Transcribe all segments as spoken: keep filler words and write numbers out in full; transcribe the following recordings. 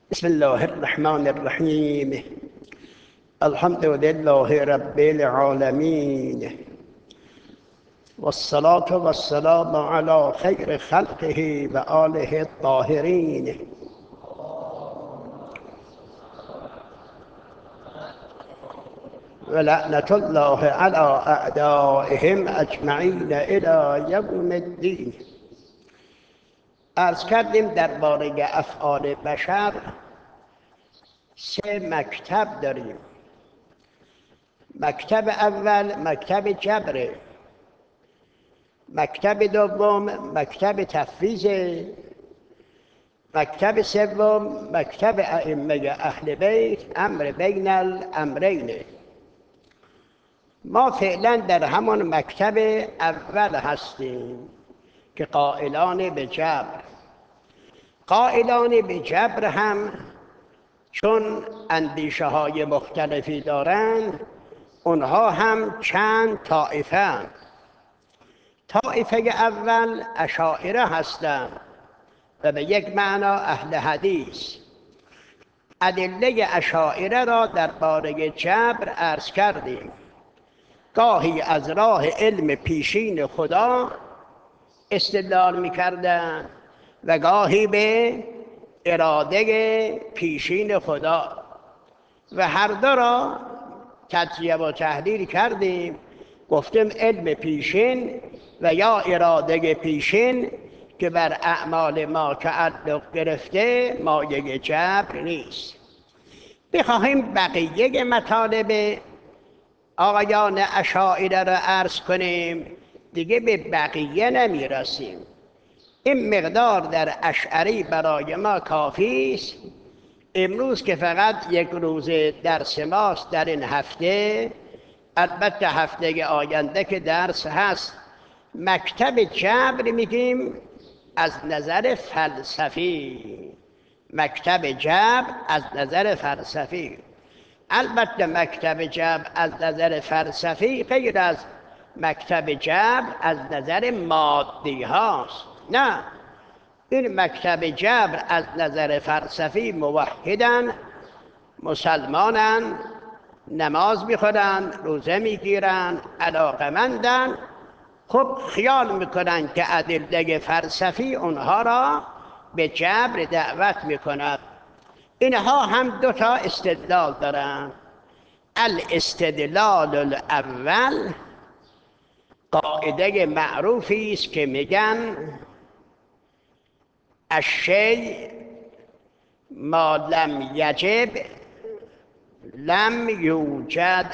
بسم الله الرحمن الرحیم. الحمد لله رب العالمین والصلاة والسلام على خیر خلقه و آله الطاهرین. ولعنة الله على اعدائهم اجمعین الی یوم الدین. عرض کردیم درباره افعال بشر سه مکتب داریم. مکتب اول مکتب جبره، مکتب دوم مکتب تفویض، مکتب سوم مکتب ائمه اهل بیت، امر بین الامرین. ما فعلا در همان مکتب اول هستیم که قائلان به جبر. قائلان به جبر هم چون اندیشه های مختلفی دارند، اونها هم چند طائفه هم. طائفه اول اشاعره هستند و به یک معنا اهل حدیث. ادله اشاعره را درباره جبر عرض کردیم. گاهی از راه علم پیشین خدا استدلال می‌کردند و گاهی به اراده پیشین خدا، و هر دو را تجزیه و تحلیل کردیم. گفتیم علم پیشین و یا اراده پیشین که بر اعمال ما تعلق گرفته مایه جبر نیست. بخواهیم بقیه مطالب آقایان اشاعره را عرض کنیم دیگه به بقیه نمی رسیم. این مقدار در اشعری برای ما کافی است. امروز که فقط یک روز درس ماست در این هفته، البته هفته آینده که درس هست، مکتب جبر میگیم از نظر فلسفی. مکتب جبر از نظر فلسفی. البته مکتب جبر از نظر فلسفی غیر از مکتب جبر از نظر مادی هاست. نه، این مکتب جبر از نظر فلسفی موحدن، مسلمانن، نماز میخورن، روزه میگیرن، علاقمندن. خب خیال میکنن که ادله فلسفی اونها را به جبر دعوت میکند. اینها هم دو تا استدلال دارن. الاستدلال الاول قاعده معروفی است که میگن الشیء ما لم یجب لم یوجد.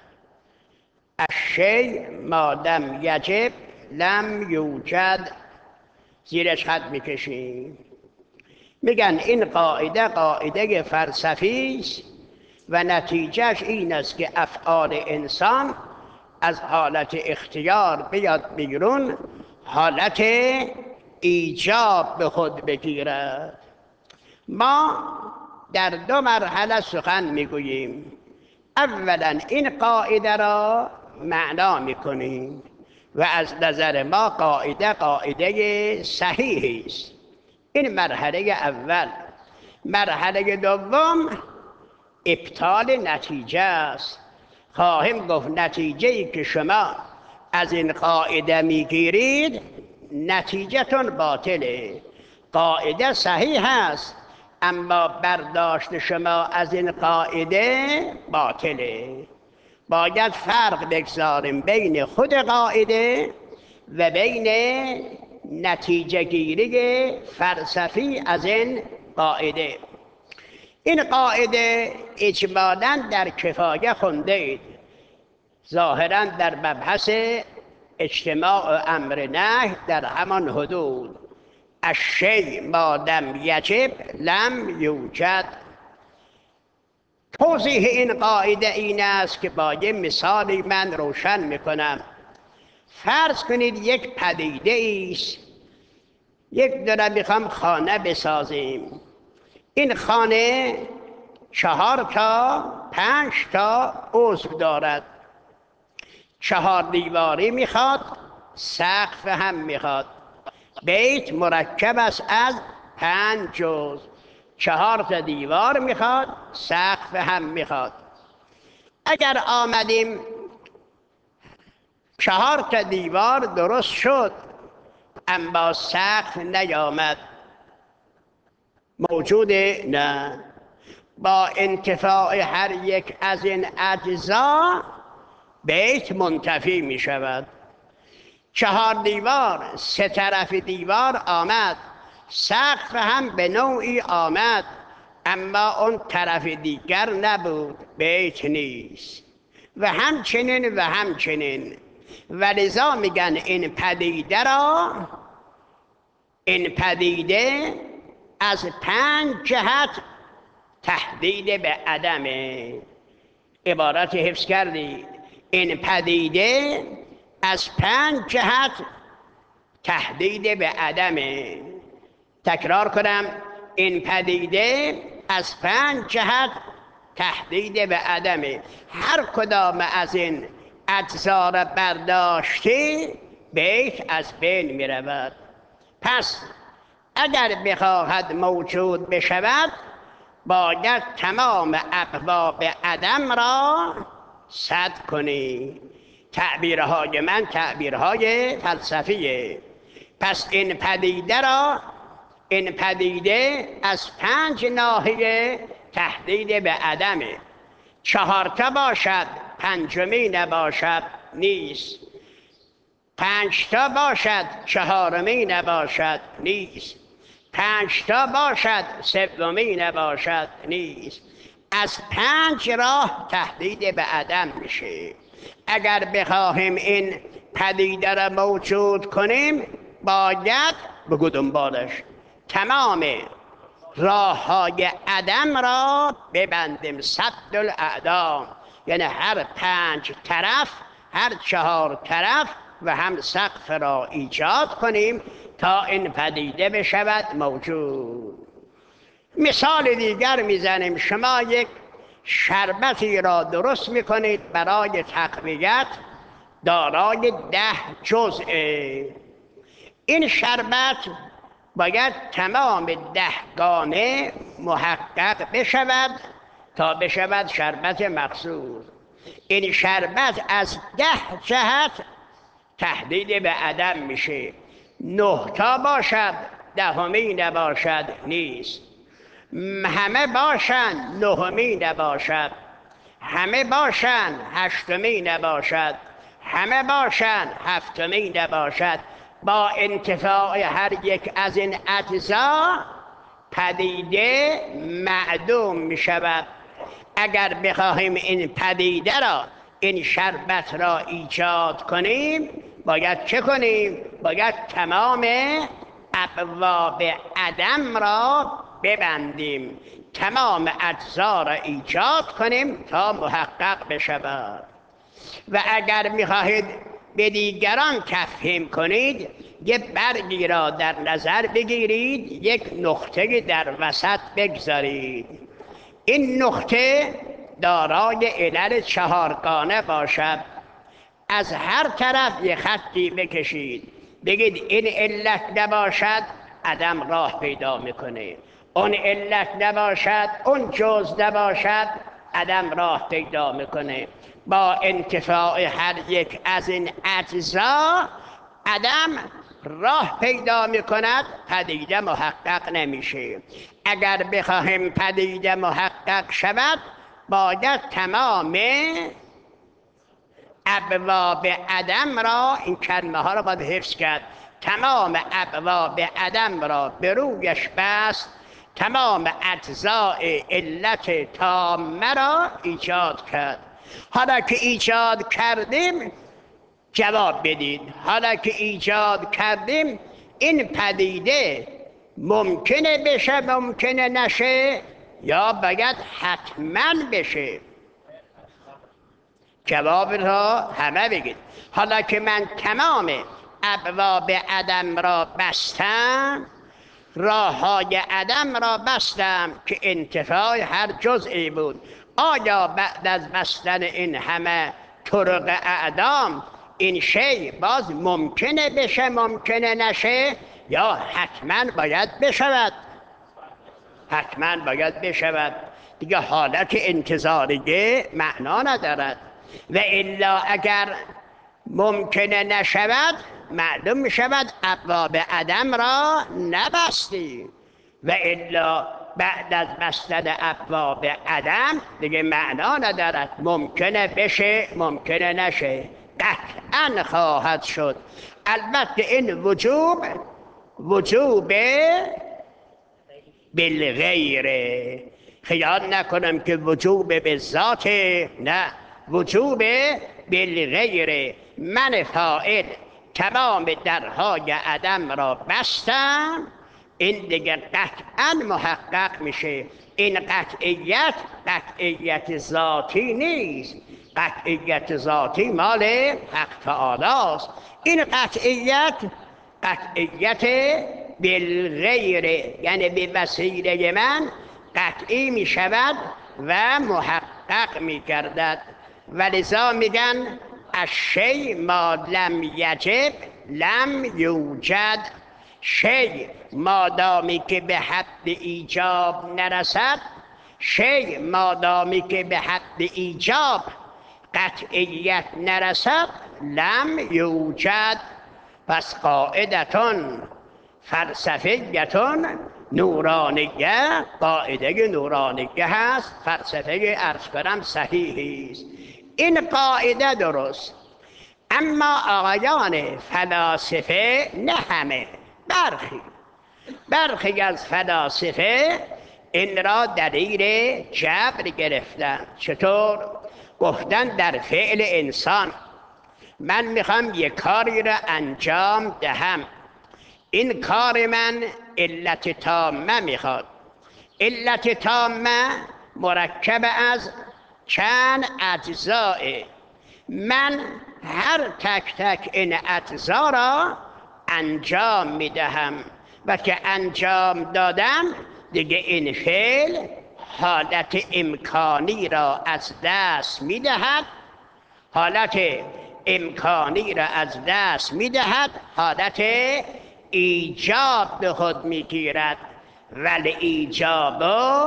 الشیء ما لم یجب لم یوجد. زیرش خط میکشیم. میگن این قاعده قاعده فلسفی است و نتیجهش این است که افعال انسان از حالت اختیار بیاد بیرون، حالت ایجاب به خود بگیرد. ما در دو مرحله سخن میگوییم. اولا این قاعده را معنا میکنیم و از نظر ما قاعده قاعده صحیحی است. این مرحله اول. مرحله دوم ابطال نتیجه است. خواهیم گفت نتیجه‌ای که شما از این قاعده میگیرید نتیجه‌تون باطله. قاعده صحیح است اما برداشت شما از این قاعده باطله. باید فرق بگذاریم بین خود قاعده و بین نتیجه گیری فلسفی از این قاعده. این قاعده اجمالاً در کفایه خونده اید. ظاهراً در مبحث اجتماع امر نهی در همان حدود. الشیء ما لم یجب لم یوجد. توضیح این قاعده این است که با یه مثالی من روشن میکنم. فرض کنید یک پدیده است. یک دونه میخوام خانه بسازیم. این خانه چهار تا پنج تا عضو دارد. چهار دیواری میخواد، سقف هم میخواد. بیت مرکب است از پنج جزء. چهار تا دیوار میخواد، سقف هم میخواد. اگر آمدیم چهار تا دیوار درست شد اما سقف نیامد، موجوده؟ نه. با انتفاع هر یک از این اجزا بیت منتفی می شود. چهار دیوار، سه طرف دیوار آمد، سقف هم به نوعی آمد، اما اون طرف دیگر نبود، بیت نیست. و همچنین و همچنین. ولذا میگن این پدیده را، این پدیده از پنج جهت تهدید به عدمه. عبارت حفظ کردید، این پدیده از پنج جهت تهدید به عدمه. تکرار کنم، این پدیده از پنج جهت تهدید به عدمه. هر کدام از این اجزا را برداشتی بیت از بین می رود. پس اگر بخواهد موجود بشود باید تمام ابواب عدم را سد کنی. تعبیرهای من تعبیرهای فلسفیه. پس این پدیده را، این پدیده از پنج ناحیه تهدید به عدمه. چهارتا باشد پنجمی نباشد نیست، پنجتا باشد چهارمی نباشد نیست، پنجتا باشد سومی نباشد نیست. از پنج راه تهدید به عدم میشه. اگر بخواهیم این پدیده را موجود کنیم باید بگو دنبالش تمام راه های عدم را ببندیم. سد الاعدام، یعنی هر پنج طرف، هر چهار طرف و هم سقف را ایجاد کنیم تا این پدیده بشود موجود. مثال دیگر میزنیم. شما یک شربتی را درست میکنید برای تقویت، دارای ده جزء. این شربت باید تمام دهگانه محقق بشود تا بشود شربت مقصود. این شربت از ده جهت تهدید به عدم میشه. نه تا باشد دهمی نباشد نیست، همه باشند نهمی نباشد، همه باشند هشتمی نباشد، همه باشند هفتمی نباشد. با انتفاع هر یک از این اجزا پدیده معدوم می شود. اگر بخواهیم این پدیده را، این شربت را ایجاد کنیم باید چه کنیم؟ باید تمام ابواب عدم را ببندیم، تمام اجزا را ایجاد کنیم تا محقق بشود. و اگر میخواهید به دیگران تفهیم کنید یه برگی را در نظر بگیرید، یک نقطه در وسط بگذارید. این نقطه دارای علل چهارگانه باشد. از هر طرف یه خطی بکشید، بگید این علت نباشد عدم راه پیدا میکنه، اون علت نباشد، اون جز نباشد، عدم راه پیدا میکنه. با انتفاع هر یک از این اجزا عدم راه پیدا میکند، پدیده محقق نمیشه. اگر بخواهیم پدیده محقق شود باید تمام ابواب عدم را، این کلمه ها را باید حفظ کرد، تمام ابواب عدم را به رویش بست، تمام اجزای علت تامه را ایجاد کرد. حالا که ایجاد کردیم جواب بدید، حالا که ایجاد کردیم این پدیده ممکنه بشه ممکنه نشه یا باید حتما بشه؟ جواب را همه بگید. حالا که من تمام ابواب عدم را بستم، راه های عدم را بستم که انتفاع هر جزئی بود، آیا بعد از بستن این همه طرق اعدام این شی باز ممکنه بشه ممکنه نشه یا حتما باید بشود؟ حتما باید بشود دیگه. حالت انتظاریه معنا ندارد و الا اگر ممکنه نشود معلوم می شود ابواب عدم را نبستی و الا بعد از بستن ابواب عدم دیگه معنا ندارد. ممکنه بشه ممکنه نشه، قطعا خواهد شد. البته این وجوب وجوب بالغیره، خیال نکنم که وجوب به ذات، نه، وجوب بالغیره. من فاعل تمام درهای عدم را بستم، این دیگه قطعا محقق میشه. این قطعیت قطعیت ذاتی نیست، قطعیت ذاتی مال حق تعالی است. این قطعیت قطعیت بالغیره، یعنی به وسیله من قطعی می شود و محقق می گردد. ولذا میگن الشیء ما لم یجب لم یوجد. شیء مادامی که به حد ایجاب نرسد، شیء مادامی که به حد ایجاب قطعیت نرسد لم یوجد. پس قاعدتون فلسفیتون نورانیه، قاعده نورانیه هست، فلسفه عرض کنم صحیحی است. این قاعده درست. اما آقایان فلاسفه، نه همه، برخی برخی از فلاسفه این را دلیل جبر گرفتن. چطور؟ گفتن در فعل انسان من میخوام یک کاری را انجام دهم، این کار من علت تامه میخواد. علت تامه مرکب از چند اجزاء. من هر تک تک این اجزا را انجام میدهم و که انجام دادم دیگه این فعل حالت امکانی را از دست میدهد، حالت امکانی را از دست میدهد، حالت ایجاب به خود میگیرد. ولی ایجاب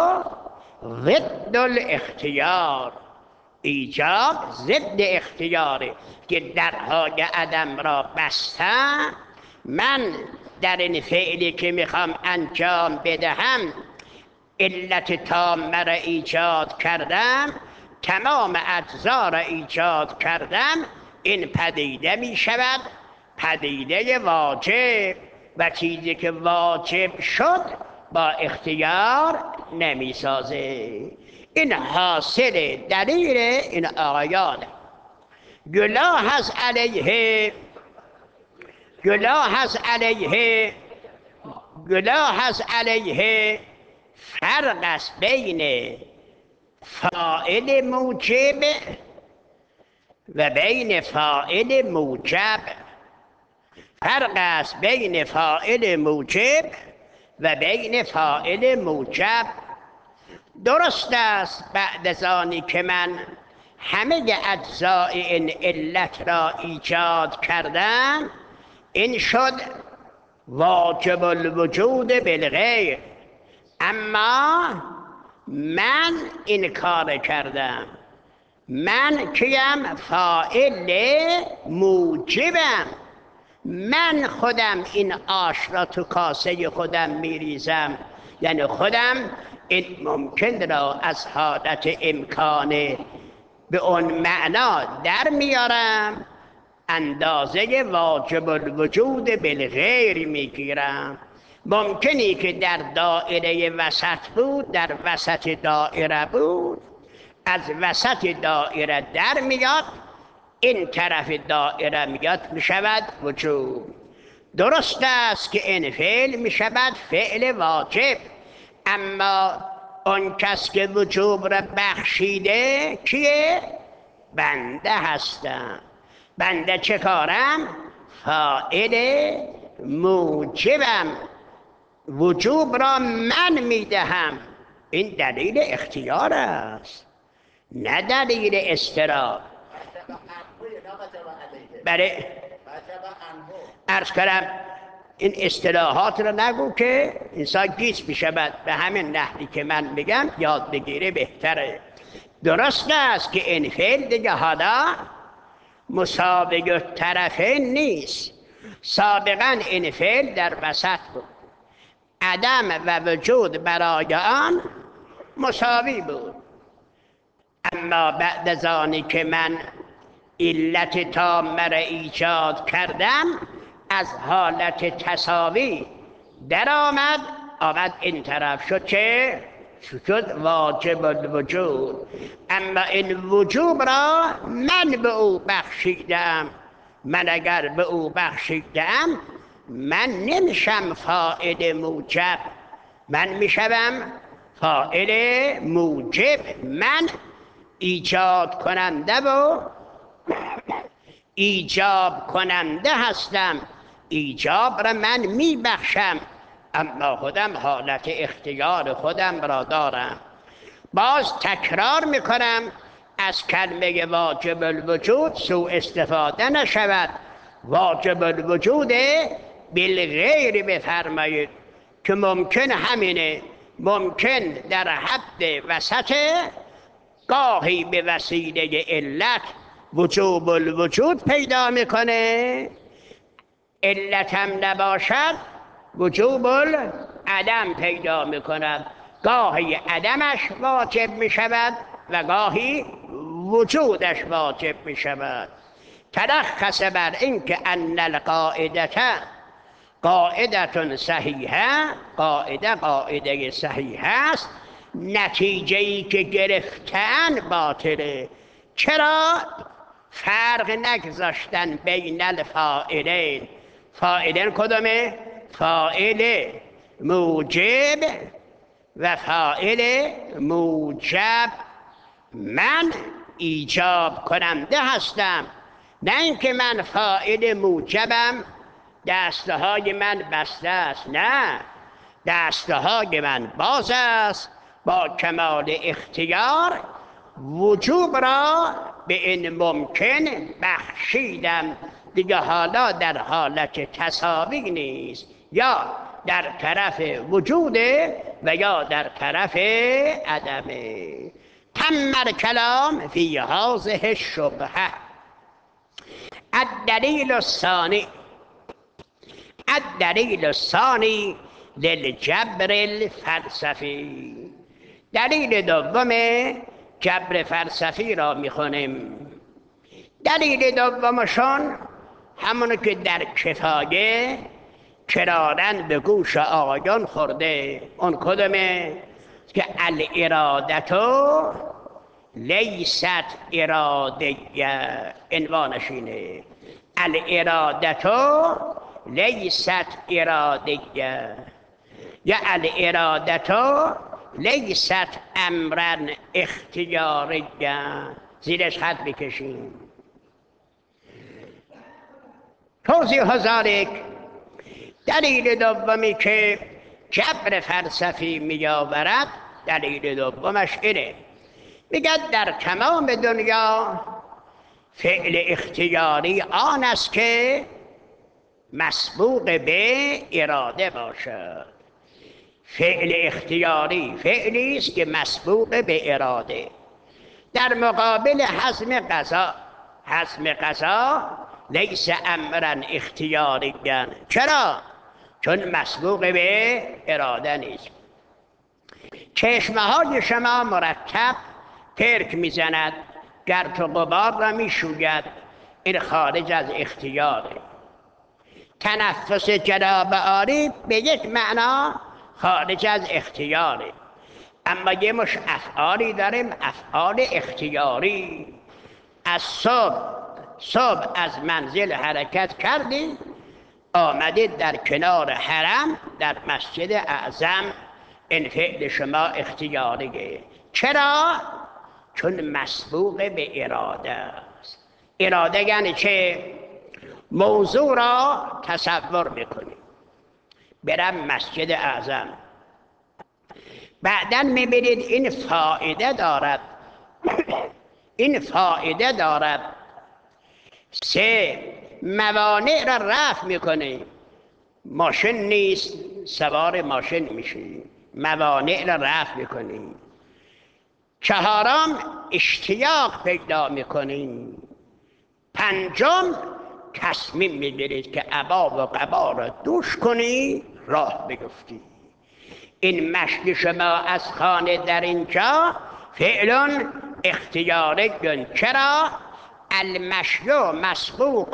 ضد الاختیار، ایجاب ضد اختیاره که درهای عدم را بستم. من در این فعلی که میخوام انجام بدهم علت تامه را ایجاد کردم، تمام اجزا را ایجاد کردم، این پدیده می شود پدیده واجب و چیزی که واجب شد با اختیار نمی سازه. این حاصل دلیل این آیان. گناه از علیه گناه از علیه گناه از علیه فرق است بین فاعل موجب و بین فاعل موجب. فرق است بین فاعل موجب و بین فاعل موجب. درست است بعد از آنی که من همه اجزای این علت را ایجاد کردم، این شد واجب الوجود بالغیر. اما من این کار کردم، من کیم؟ فاعل موجبم. من خودم این آش را تو کاسه خودم میریزم، یعنی خودم این ممکن را از حالت امکان به اون معنا در میارم، اندازه واجب الوجود بالغیر میگیرم. ممکنی که در دایره وسط بود، در وسط دایره بود، از وسط دایره در میاد، این طرف دایره میاد میشود وجوب. درست است که این فعل میشود فعل واجب، اما اون کس که وجوب را بخشیده کیه؟ بنده هستم. بنده چه کارم؟ فاعل موجبم، وجوب را من میدهم. این دلیل اختیار است نه دلیل استراب. برای عرض کردم این اصطلاحات رو نگو که انسان گیج میشود. به همین نحوی که من میگم یاد بگیره بهتره. درست است که این فعل دیگه حالا مساوی الطرفین نیست. سابقا این فعل در وسط بود، عدم و وجود برای آن مساوی بود. اما بعد از آنی که من علت تامه را ایجاد کردم از حالت تساوی در آمد آمد این طرف شد که شد واجب الوجود. اما این وجوب را من به او بخشیدم. من اگر به او بخشیدم من نمیشم فاعل موجب، من میشم فاعل موجب. من ایجاد کننده و ایجاب کننده هستم. ایجاب را من میبخشم اما خودم حالت اختیار خودم را دارم. باز تکرار میکنم از کلمه واجب الوجود سوء استفاده نشود. واجب الوجود بالغیر بفرمایید که ممکن همینه، ممکن در حد وسط، گاهی به وسیله علت وجوب الوجود پیدا میکنه، علت هم نباشد وجوب العدم پیدا میکند. گاهی عدمش واجب میشود و گاهی وجودش واجب میشود. تلخص بر این که ان القاعده قاعده صحیحه، قاعده قاعده صحیح است، نتیجه ای که گرفتن باطله. چرا؟ فرق نگذاشتن بین الفاعلین. فاعلین کدومه؟ فاعل موجب و فاعل موجب. من ایجاب کننده هستم، نه اینکه من فاعل موجبم دستهای من بسته است. نه، دستهای من باز است. با کمال اختیار وجوب را به این ممکن بخشیدم دیگه. حالا در حالت تساوی نیست، یا در طرف وجوده و یا در طرف عدمه. تم الکلام فی هذه الشبهه. الدلیل الثانی الدلیل الثانی للجبر الفلسفی. دلیل دوم جبر فلسفی را میخونیم. دلیل دومشون همون که در کفایه کرارن به گوش آقایان خورده. اون کدومه؟ که الارادتو لیست ارادیه. عنوانش اینه، الارادتو لیست ارادیه، یا الارادتو لیست امرا اختیاریه. زیرش خط بکشیم. توضیح ذالک، دلیل دومی که جبر فلسفی میآورد، دلیل دومش اینه، میگه در تمام دنیا فعل اختیاری آن است که مسبوق به اراده باشد. فعل اختیاری فعلی است که مسبوق به اراده. در مقابل حزم قضا، حزم قضا لیس امرا اختیاریا. چرا؟ چون مسبوق به اراده نیست. چشمه های شما مرتب پرک میزند، گرد و غبار را میشوید، این خارج از اختیاره. تنفس جناب عالی به یک معنا خارج از اختیاره. اما یه مش افعالی داریم، افعال اختیاری. از صبح صبح از منزل حرکت کردیم، آمدید در کنار حرم در مسجد اعظم، این فعل شما اختیاریه. چرا؟ چون مسبوق به اراده است. اراده یعنی چه؟ موضوع را تصور میکنیم، برم مسجد اعظم، بعداً میبینید این فایده دارد این فایده دارد. سه، موانع را رفع میکنه. ماشین نیست سوار ماشین میشی، موانع را رفع میکنی. چهارم اشتیاق پیدا میکنی. پنجم تصمیم میگیرید که عبا و قبا را دوش کنی، راه بیفتی. این مشی شما از خانه در اینجا فعل اختیاری. چرا؟ المشی مسبوق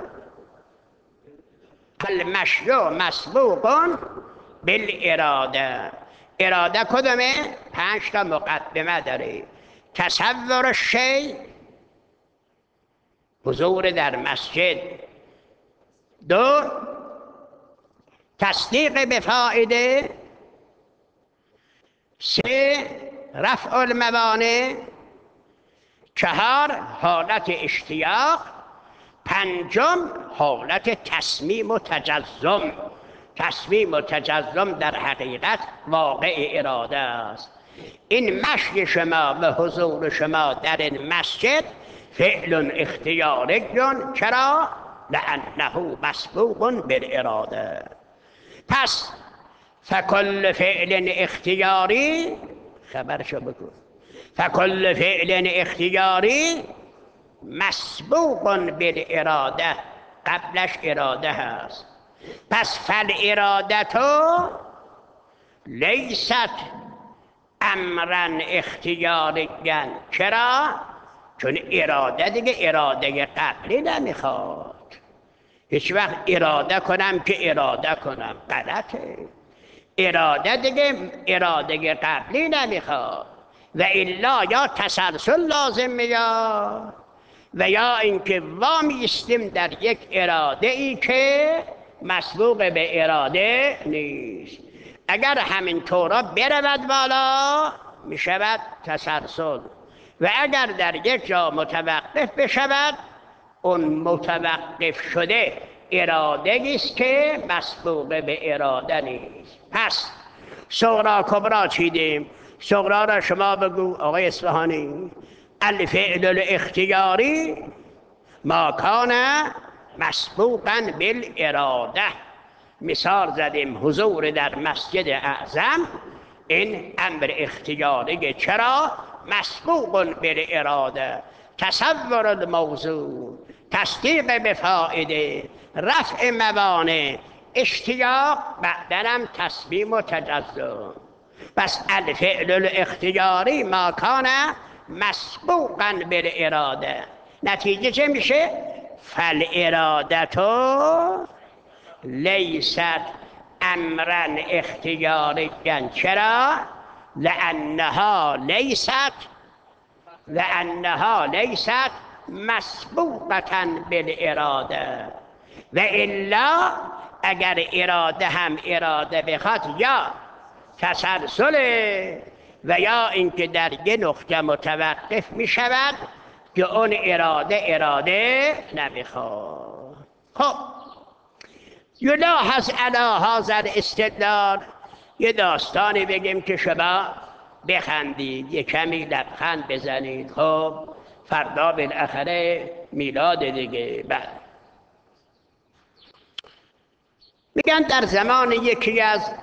المشی مسبوق بالاراده. اراده کدومه؟ پنج تا مقدمه داره. تصور شی، حضور در مسجد. دو، تصدیق به فائده. سه، رفع الموانع. چهار، حالت اشتیاق. پنجم، حالت تصمیم و تجزم. تصمیم و تجزم در حقیقت واقع اراده است. این مشی شما به حضور شما در این مسجد فعل اختیاری. چرا؟ لأنه مسبوق بالاراده. پس فکل فعل اختیاری، خبرشو بکن، فکل فعل اختیاری مسبوق بالاراده، قبلش اراده هست. پس فالارادة لیست امرا اختیاریا. چرا؟ چون اراده دیگه اراده قبلی نمیخواد. هیچ وقت اراده کنم که اراده کنم، غلطه. اراده دیگه اراده قبلی نمیخواد، و الا یا تسلسل لازم میاد و یا اینکه وامیستیم در یک اراده ای که مسبوق به اراده نیست. اگر همین طورا برود بالا میشود تسلسل، و اگر در یک جا متوقف بشود اون متوقف شده اراده است که مسبوق به اراده نیست. پس صغرا کبرا چیدیم. صغرا را شما بگو آقای اصفهانی. الفعل الاختیاری ما کان مسبوقا بالاراده. مثال زدیم حضور در مسجد اعظم، این امر اختیاری. چرا؟ مسبوق بالاراده. تصور الموضوع، تصدیق به فائده، رفع موانع، اشتیاق، بعدنم تصمیم و تجزم. پس الفعل الاختیاری ما کان مسبوقا بالاراده. نتیجه چه میشه؟ فالارادة لیست امرا اختیاریا. چرا؟ لانها لیست لانها لیست مسبوقة بالاراده. و الا اگر اراده هم اراده بخواد یا تسلسله و یا اینکه در یه نقطه متوقف می شود که اون اراده اراده نمیخواد. خب یلاحظ علی هذا الاستدلال. یه داستانی بگیم که شما بخندید، یه کمی لبخند بزنید. خب فردا بالاخره میلاد دیگه. بعد میگن در زمان یکی از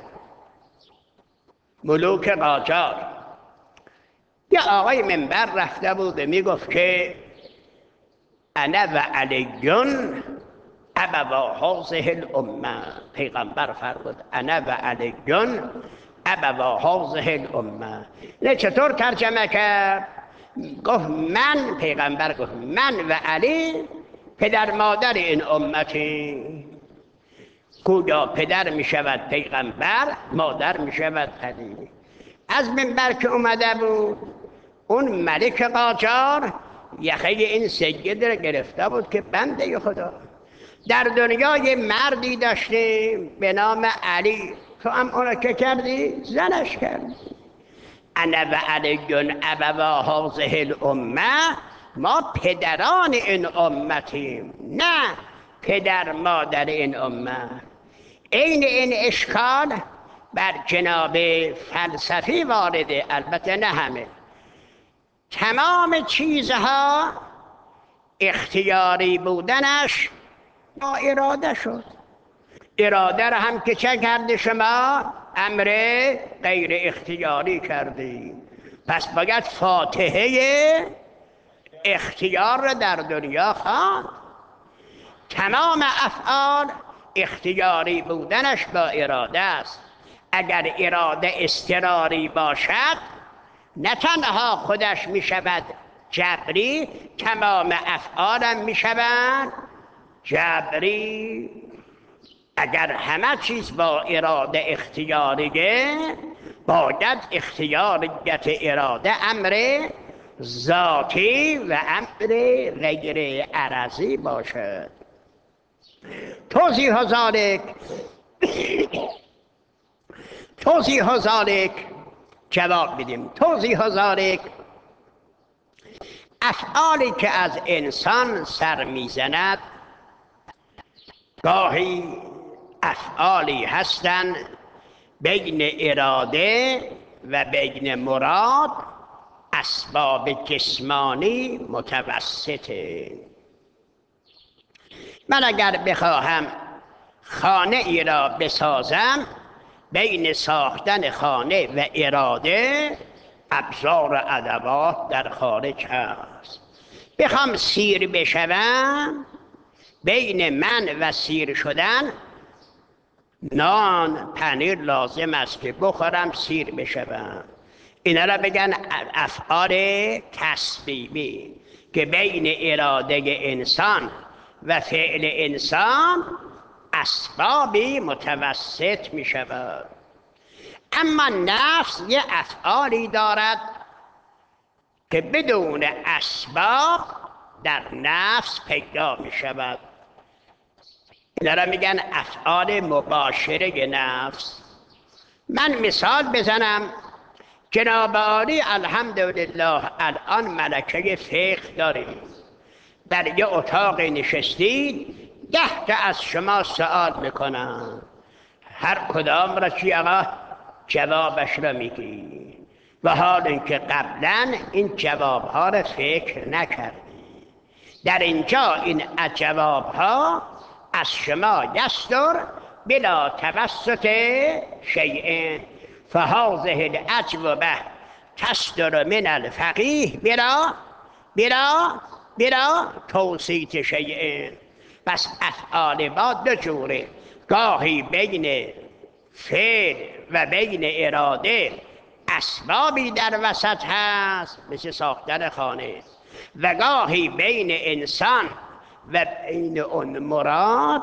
ملوک قاجار یه آقای منبر رفته بود و میگفت که انا و علیون ابوا هذه الامه. پیغمبر فرمود انا و علیون ابوا هذه الامه. نه چطور ترجمه کرد؟ گفت من، پیغمبر گفت من و علی پدر مادر این امتی. گویا پدر می شود پیغمبر، مادر می شود علی. از منبر که اومده بود اون ملک قاجار یخه این سید را گرفته بود که بنده خدا در دنیا یه مردی داشتیم به نام علی، تو هم اونو که کردی زنش کردی. انا و علیون ابوا هذه الامه. ما پدران این امتیم، نه پدر مادر این امت. این این اشکال بر جناب فلسفی وارده، البته نه همه. تمام چیزها اختیاری بودنش با اراده شد. اراده را هم که چه کرده شما؟ امر غیر اختیاری کردی. پس باید فاتحه اختیار را در دنیا خواند. تمام افعال اختیاری بودنش با اراده است. اگر اراده اضطراری باشد نه تنها خودش می شود جبری، تمام افعالم می شود جبری. اگر همه چیز با اراده اختیاریه، باید اختیاریت اراده امر ذاتی و امر غیر عرضی باشد. توضیح ذالک توضیح ذالک جواب بدیم. توضیح ذالک افعالی که از انسان سر میزند گاهی افعالی هستند بین اراده و بین مراد اسباب جسمانی متوسطه. من اگر بخواهم خانه ای را بسازم، بین ساختن خانه و اراده ابزار و ادوات در خارج هست. بخوام سیر بشوم، بین من و سیر شدن نان پنیر لازم است که بخورم سیر بشوم. اینا را بگن افعال تسبیبی که بین اراده انسان و فعل انسان اسبابی متوسط می شود. اما نفس یه افعالی دارد که بدون اسباب در نفس پیدا می شود. اینا را میگن افعال مباشره نفس. من مثال بزنم. جناب عالی الحمدلله الان ملکه فقه دارید، در یه اتاق نشستید، ده تا از شما سوال میکنن، هر کدام را چی آقا جوابش را میگی، و حال اینکه قبلا این جوابها را فکر نکردی. در اینجا این جوابها از شما یصدر بلا توسط شیء، فهذه الاجوبه تصدر من الفقیه بلا بلا بلا توسیط شیء. پس افعال ما دو جوره، گاهی بین فعل و بین اراده اسبابی در وسط هست مثل ساختن خانه، و گاهی بین انسان و بین اون مراد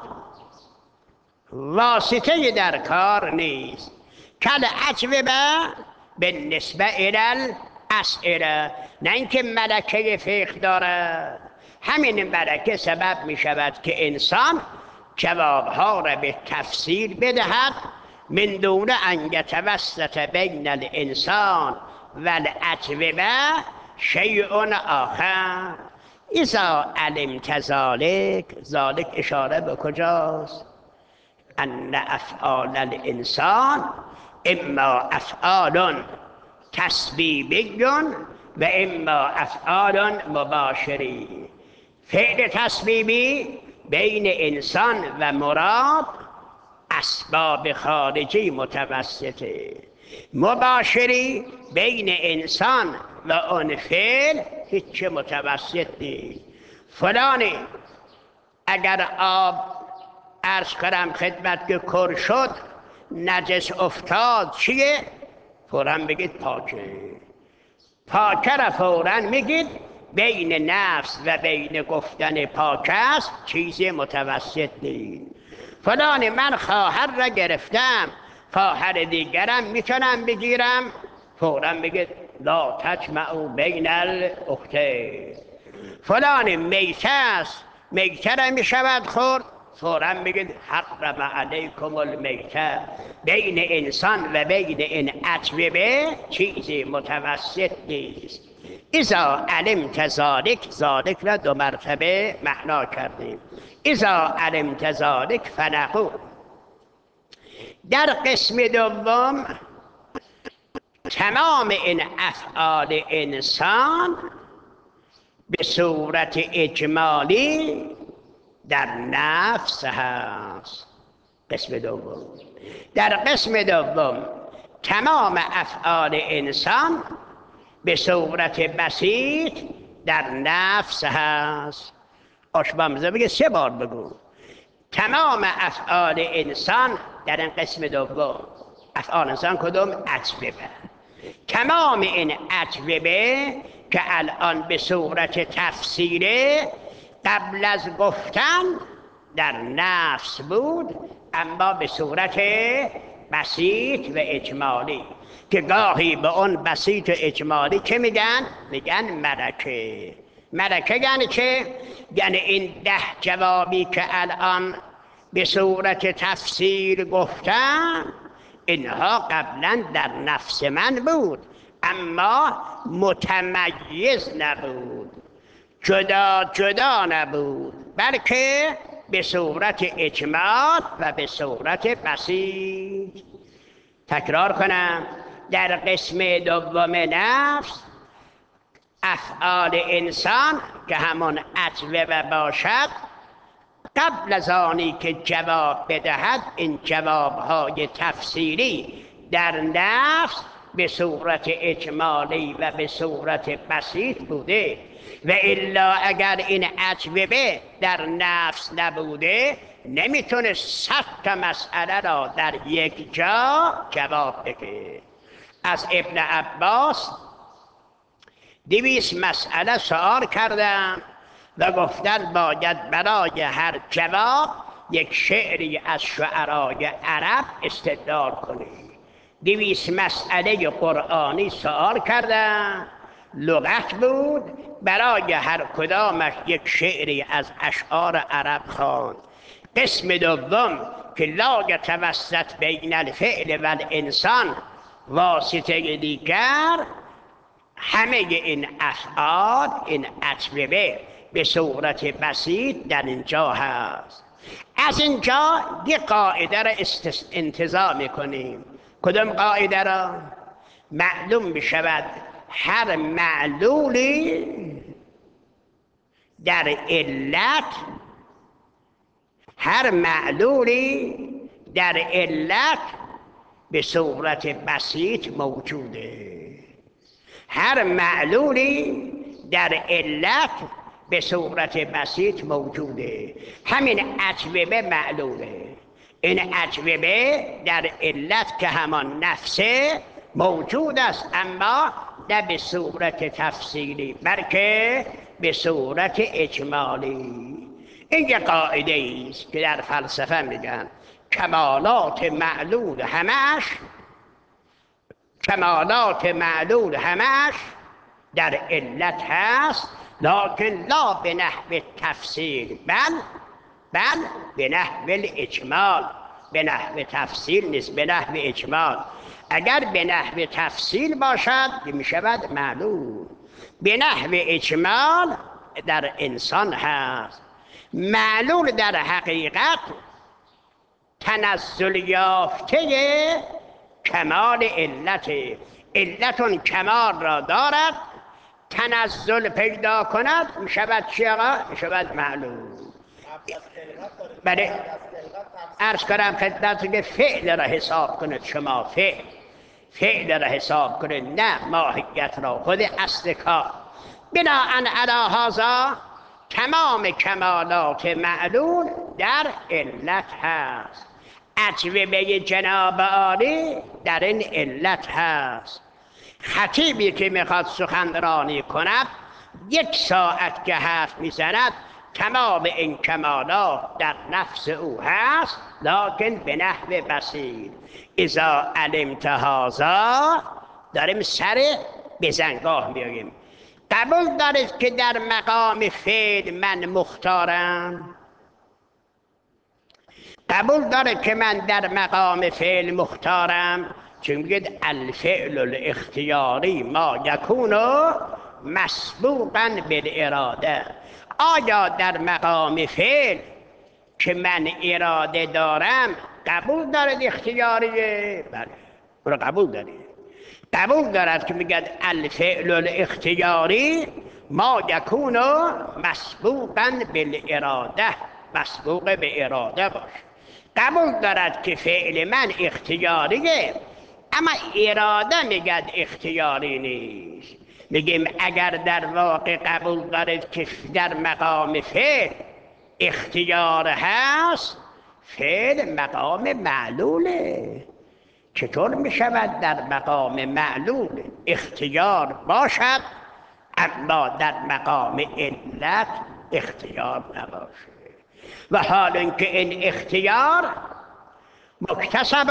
واسطه در کار نیست. کل اجوبه به نسبه الى الاسئله، نه اینکه ملکه فقه دارد. همین ملکه سبب می شود که انسان جوابها را به تفصیل بدهد من دون ان یتوسط بین الانسان و الاجوبه شیء آخر. اذا علمت ذلک، ذلک اشاره به کجاست؟ ان افعال الانسان اما افعال تسبیبی و اما افعال مباشری. فعل تسبیبی بین انسان و مراد اسباب خارجی متوسطه، مباشری بین انسان و اون فعل هیچ متوسط نیست. فلانی اگر آب عرض کنم خدمت که کر شد نجس افتاد چیه؟ فوراً بگید پاکه. پاکه را فوراً میگید. بین نفس و بین گفتن پاک است چیزی متوسط نیست. فلان من خواهر را گرفتم، خواهر دیگرم میتونم بگیرم، فوراً بگید لا تجمعوا بین الاختین. فلان میته است، میته را میشود خورد، فوراً بگید حرم علیکم المیته. بین انسان و بین این اجوبه چیزی متوسط نیست. اذا علمت ذلک، ذلک را دو مرتبه معنا کردیم. اذا علمت ذلک فنقول. در قسم دوم تمام این افعال انسان به صورت اجمالی در نفس هست. قسم دوم. در قسم دوم تمام افعال انسان به صورت بسیط در نفس هست. آشبامزه بگه سه بار بگو. تمام افعال انسان در این قسم دوم. افعال انسان کدوم؟ اجوبه. تمام این اجوبه که الان به صورت تفسیره قبل از گفتن در نفس بود، اما به صورت بسیط و اجمالی، که گاهی به اون بسیط و اجمالی چه میگن؟ میگن ملکه. ملکه یعنی چه؟ یعنی این ده جوابی که الان به صورت تفسیر گفتم اینها قبلا در نفس من بود، اما متمیز نبود، جدا جدا نبود، بلکه به صورت اجمال و به صورت بسیط. تکرار کنم، در قسم دوم نفس افعال انسان که همون اجوبه باشد، قبل از آنی که جواب بدهد این جوابهای تفسیری در نفس به صورت اجمالی و به صورت بسیط بوده، و الا اگر این اجوبه در نفس نبوده نمیتونه صد تا مسئله را در یک جا جواب بده. از ابن عباس دویست مسئله سوال کردم و گفتن باید برای هر جواب یک شعری از شعرای عرب استدلال کنی. دویست مسئله قرآنی سوال کردم، لغت بود، برای هر کدامش یک شعری از اشعار عرب خواند. قسم دوم که لا یتوسط بین الفعل و الانسان واسطه دیگر، همه این افعال، این اجوبه به صورت بسیط در اینجا هست. از اینجا یک قاعده را انتزاع میکنیم. کدام قاعده را؟ معلوم بشود هر معلولی در علت، هر معلولی در علت به صورت بسیط موجوده. هر معلولی در علت به صورت بسیط موجوده. همین اجوبه معلوله. این اجوبه در علت که همان نفسه موجود است، اما نه به صورت تفصیلی بلکه به صورت اجمالی. این یک قاعده است که در فلسفه میگن کمالات معلول همش، کمالات معلول همش در علت هست، لکن لا به نحو تفصیل، بل بل به نحو اجمال. به نحو تفصیل نیست، به نحو اجمال. اگر به نحو تفصیل باشد می شود معلول، به نحو اجمال در انسان هست. معلول در حقیقت تنزل یافته کمال علت. علت اون کمال را دارد، تنزل پیدا کند می شود چی آقا؟ می شود معلول. بله عرض کنم خدمت که فعل را حساب کنید شما، فعل فعل را حساب کنید، نه ماهیت را، خود اصل کار. بناءً علی هذا تمام کمالات معلول در علت هست. اجوبه جناب عالی در این علت هست. خطیبی که میخواد سخنرانی کند یک ساعت که حرف میزند تمام این کمالات در نفس او هست، لکن به نحو بسیط. اذا علمت هذا، داریم سر بزنگاه میگیم. قبول دارید که در مقام فعل من مختارم؟ قبول دارید که من در مقام فعل مختارم؟ چون میگید الفعل الاختیاری ما یکون مسبوقا بالاراده. آیا در مقام فعل که من اراده دارم قبول دارد اختیاریه؟ بله رو قبول دارید. قبول دارد که میگد الفعل الاختیاری ما یکون مسبوقا بالاراده، مسبوق به اراده باشه. قبول دارد که فعل من اختیاریه، اما اراده میگد اختیاری نیست. میگیم اگر در واقع قبول دارید که در مقام فعل اختیار هست، فعل مقام معلوله. چطور میشود در مقام معلول اختیار باشد اما در مقام علت اختیار نباشه؟ و حال اینکه این اختیار مکتسب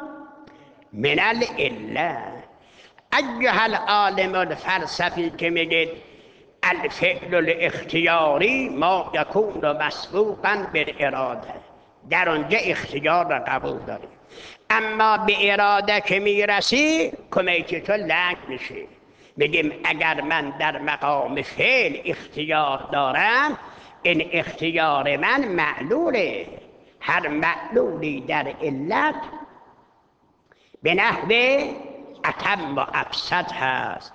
من العله. ایها العالم الفلسفی که میگید الفعل الاختیاری ما یکون مسبوقا بالاراده، در آنجا اختیار را قبول داری، اما به اراده که میرسی کمیت تو لنگ میشه. میگیم اگر من در مقام فعل اختیار دارم، این اختیار من معلوله. هر معلولی در علت به نحو اتم و ابسط هست.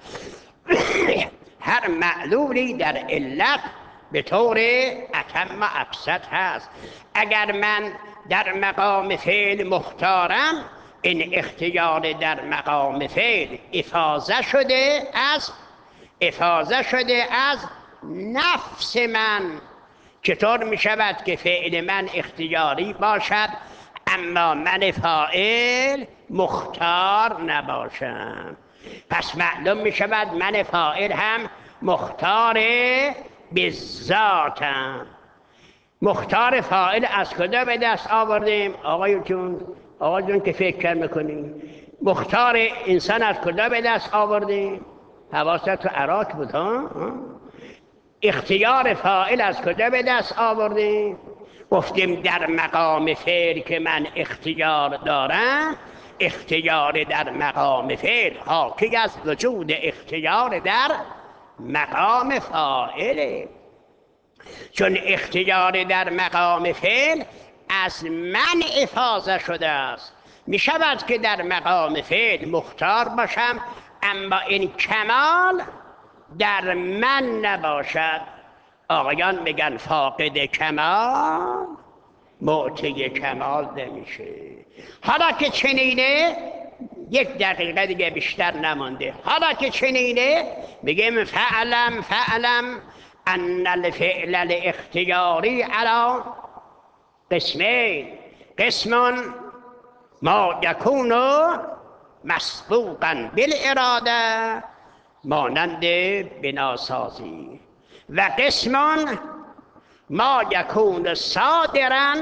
هر معلولی در علت به طور اتم و ابسط هست. اگر من در مقام فعل مختارم، این اختیار در مقام فعل افاضه شده از افاضه شده از نفس من. چطور می شود که فعل من اختیاری باشد اما من فاعل مختار نباشم؟ پس معلوم می شود من فاعل هم مختار به ذاتم. مختار فاعل از کجا به دست آوردیم؟ آقای جون آقای جون که فکر میکنیم مختار انسان از کجا به دست آوردیم؟ حواست تو عراق بود ها؟ اختیار فاعل از کجا به دست آوردیم؟ گفتیم در مقام فعل که من اختیار دارم، اختیار در مقام فعل حاکی از وجود اختیار در مقام فاعله. چون اختیار در مقام فعل از من افاضه شده است، می شود که در مقام فعل مختار باشم اما این کمال در من نباشد. آقایان میگن فاقد کمال معطی کمال نمیشه. حالا که چنینه، یک دقیقه دیگه بیشتر نمانده، حالا که چنینه میگیم فعلم فعلم ان الفعل الاختیاری علی قسمین. قسم ما یکون مسبوقا بالاراده مانند بناسازی، و قسم ما یکون صادرا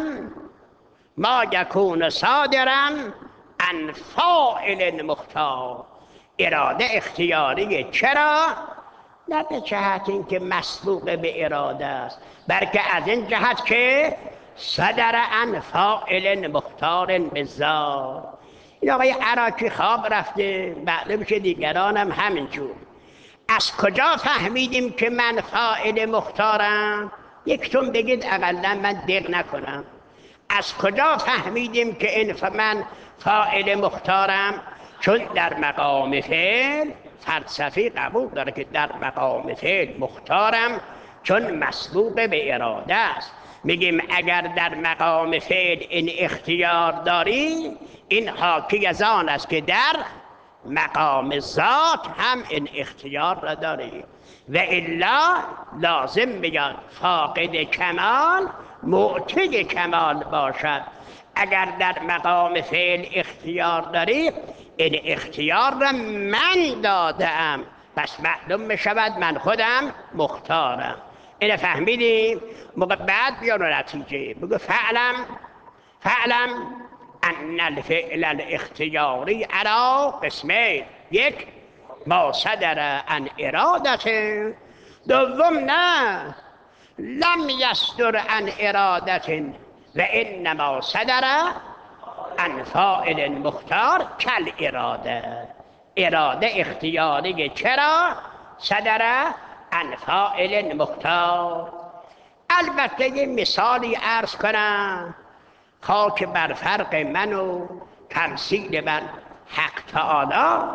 ما یکون صادرا عن فاعل مختار. اراده اختیاریه. چرا؟ نه به جهت اینکه مسبوق به اراده است، بلکه از این جهت که صدر عن فاعل مختار بالذات. این آقای عراقی خواب رفته، معلوم که دیگران هم همینجور. از کجا فهمیدیم که من فاعل مختارم؟ یکتون بگید اقلا من دق نکنم. از کجا فهمیدیم که این من فاعل مختارم؟ چون در مقام فعل فلسفی قبول داره که در مقام فعل مختارم، چون مسبوق به اراده است. میگیم اگر در مقام فعل این اختیار داری، این حاکی از آن است که در مقام ذات هم این اختیار را داری، و الا لازم بیاد فاقد کمال معطی کمال باشد. اگر در مقام فعل اختیار داری، این اختیار را من دادم، پس معلوم میشود من خودم مختارم. اینو فهمیدیم؟ موقع بعد بیان نتیجه بگو فعلم فعلم ان الفعل الاختیاری علی قسمین. یک ما صدر عن ارادت، دوم نه لم یصدر عن ارادت و انما صدر عن فاعل مختار کل اراده. اراده اختیاری چرا صدر عن فاعل مختار. البته یه مثالی عرض کنم، خاک بر فرق من و تمثیل من. حق تعالی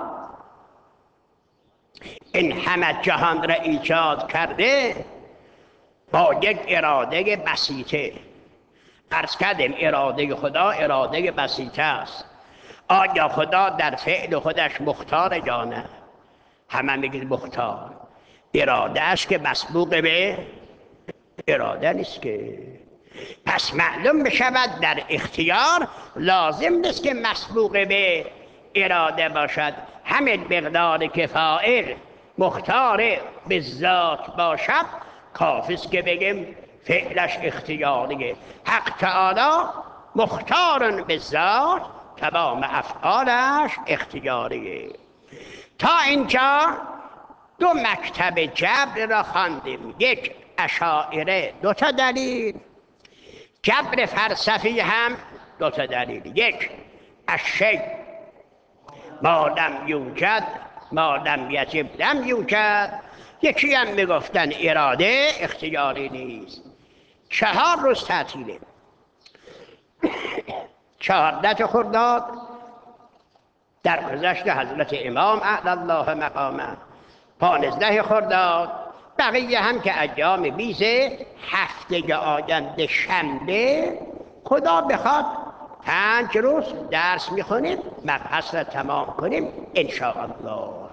این همه جهان را ایجاد کرده با یک اراده بسیطه، عرض کردیم اراده خدا اراده بسیطه است. آیا خدا در فعل خودش مختار یا نه؟ همه میگید مختار. اراده است که مسبوق به اراده نیست که. پس معلوم بشود در اختیار لازم نیست که مسبوق به اراده باشد. همین مقداری که فاعل مختار به ذات باشد کافی است که بگیم فعلش اختیاریه. حق تعالی مختار به ذات، تمام افعالش اختیاریه. تا اینجا دو مکتب جبر را خواندیم. یک اشاعره دو تا دلیل، جبر فلسفی هم دو تا دلیل. یک الشیء ما لم یوجد ما لم یجب لم یوجد. یکی هم میگفتن اراده اختیاری نیست. چهار روز تعطیله. چهاردهم خرداد در گذشت حضرت امام اعلی الله مقامه، پانزده خرداد، بقیه هم که ایام بیز هفته آینده شنبه خدا بخواد پنج روز درس میخونیم، مبحث را تمام کنیم ان شاء الله.